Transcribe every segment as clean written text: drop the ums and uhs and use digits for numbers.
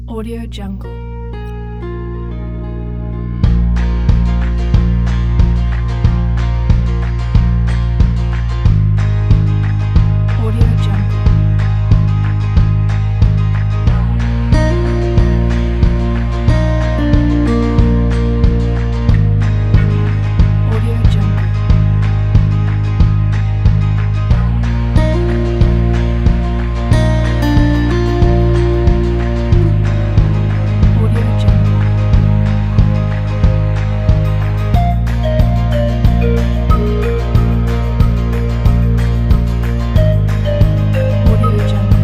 Audio Jungle. Audio Jungle. Audio Jungle. Audio Jungle. Audio Jungle.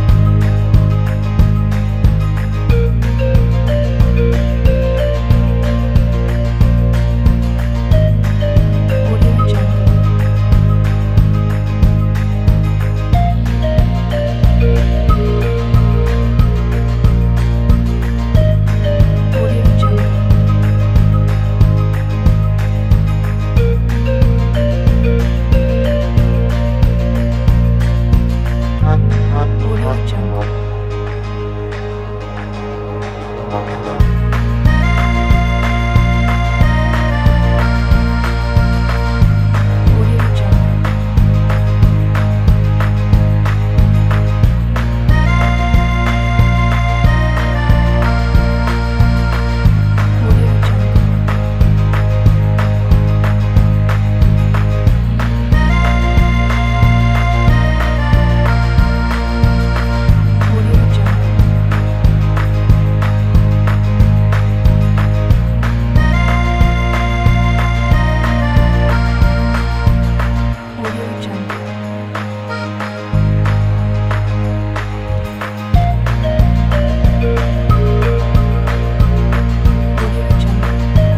Audio Jungle. Audio Jungle. Audio Jungle. Audio Jungle. Audio Jungle. Audio Jungle. Audio Jungle. Audio Jungle.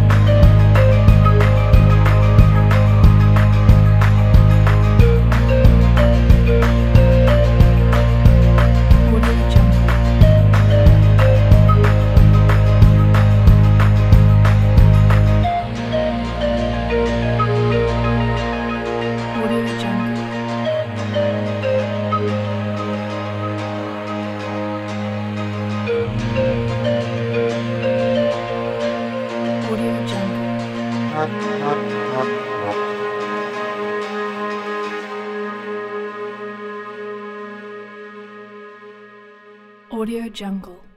Audio Jungle. Audio Jungle. Audio Jungle. Audio Jungle.